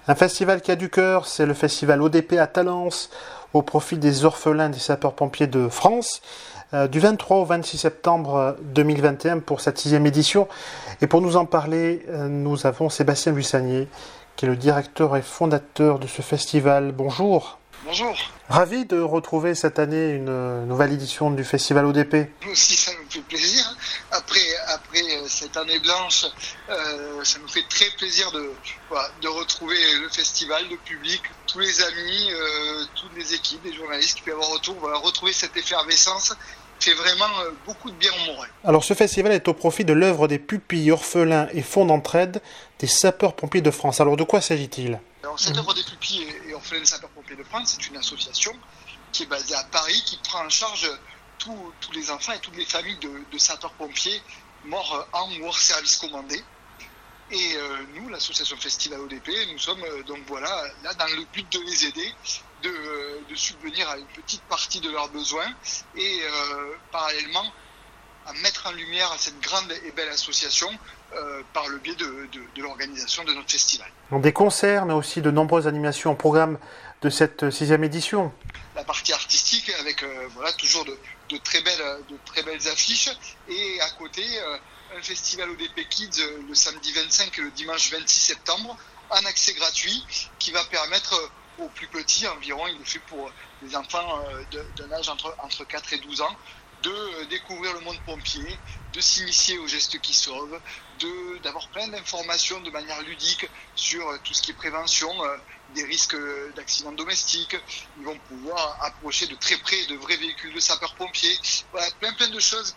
Un festival qui a du cœur, c'est le festival ODP à Talence, au profit des orphelins des sapeurs-pompiers de France, du 23 au 26 septembre 2021 pour cette 6e édition. Et pour nous en parler, nous avons Sébastien Bussanier, qui est le directeur et fondateur de ce festival. Bonjour. Bonjour. Ravi de retrouver cette année une nouvelle édition du festival ODP. Nous aussi, ça nous fait plaisir. Après cette année blanche, ça nous fait très plaisir de retrouver le festival, le public, tous les amis, toutes les équipes, les journalistes qui peuvent avoir retour. Retrouver cette effervescence fait vraiment beaucoup de bien au moral. Alors ce festival est au profit de l'œuvre des pupilles, orphelins et fonds d'entraide des sapeurs-pompiers de France. Alors de quoi s'agit-il ? Alors, cette œuvre des pupilles et orphelins des sapeurs-pompiers de France, c'est une association qui est basée à Paris, qui prend en charge tous les enfants et toutes les familles de sapeurs-pompiers morts en ou hors service commandé. Et nous, l'association Festival ODP, nous sommes là dans le but de les aider, de subvenir à une petite partie de leurs besoins et parallèlement à mettre en lumière cette grande et belle association par le biais de l'organisation de notre festival. Des concerts, mais aussi de nombreuses animations au programme de cette 6e édition. La partie artistique avec toujours de très belles affiches et à côté un festival ODP Kids le samedi 25 et le dimanche 26 septembre en accès gratuit qui va permettre aux plus petits, environ il est fait pour les enfants d'un âge entre 4 et 12 ans, de découvrir le monde pompier, de s'initier aux gestes qui sauvent, d'avoir plein d'informations de manière ludique sur tout ce qui est prévention des risques d'accidents domestiques. Ils vont pouvoir approcher de très près de vrais véhicules de sapeurs-pompiers. Voilà, plein de choses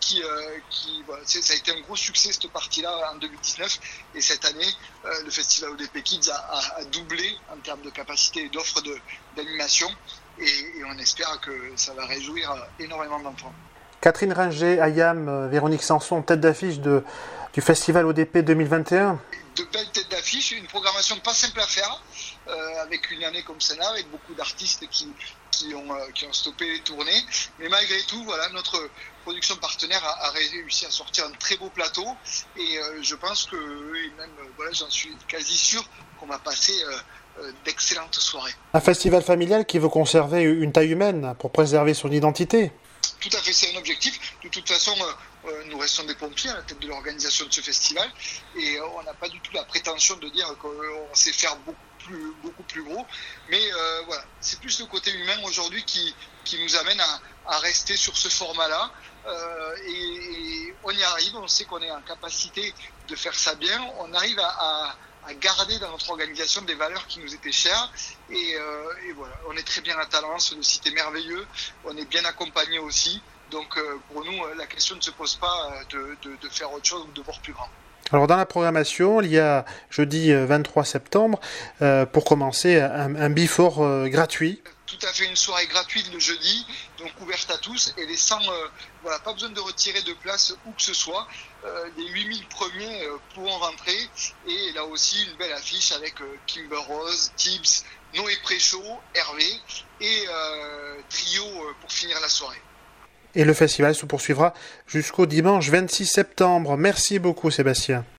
ça a été un gros succès cette partie-là en 2019 et cette année le festival ODP Kids a doublé en termes de capacité et d'offres d'animation et on espère que ça va réjouir énormément d'enfants. Catherine Ringer, Ayam, Véronique Sanson, tête d'affiche du festival ODP 2021. De belles têtes d'affiche, une programmation pas simple à faire, avec une année comme celle-là, avec beaucoup d'artistes qui ont stoppé les tournées. Mais malgré tout, notre production partenaire a réussi à sortir un très beau plateau. Et je pense j'en suis quasi sûr qu'on va passer d'excellentes soirées. Un festival familial qui veut conserver une taille humaine pour préserver son identité. Tout à fait, c'est un objectif. De toute façon, nous restons des pompiers à la tête de l'organisation de ce festival et on n'a pas du tout la prétention de dire qu'on sait faire beaucoup plus gros. Mais c'est plus le côté humain aujourd'hui qui nous amène à rester sur ce format-là. Et on y arrive, on sait qu'on est en capacité de faire ça bien. On arrive à garder dans notre organisation des valeurs qui nous étaient chères et on est très bien à Talence, le site est merveilleux, on est bien accompagné aussi, donc pour nous la question ne se pose pas de faire autre chose ou de voir plus grand. Alors dans la programmation, il y a jeudi 23 septembre, pour commencer, un before gratuit. Tout à fait, une soirée gratuite le jeudi, donc ouverte à tous et laissant, pas besoin de retirer de place où que ce soit. Les 8000 premiers pourront rentrer et là aussi une belle affiche avec Kimber Rose, Tibbs, Noé Préchaud, Hervé et Trio pour finir la soirée. Et le festival se poursuivra jusqu'au dimanche 26 septembre. Merci beaucoup Sébastien.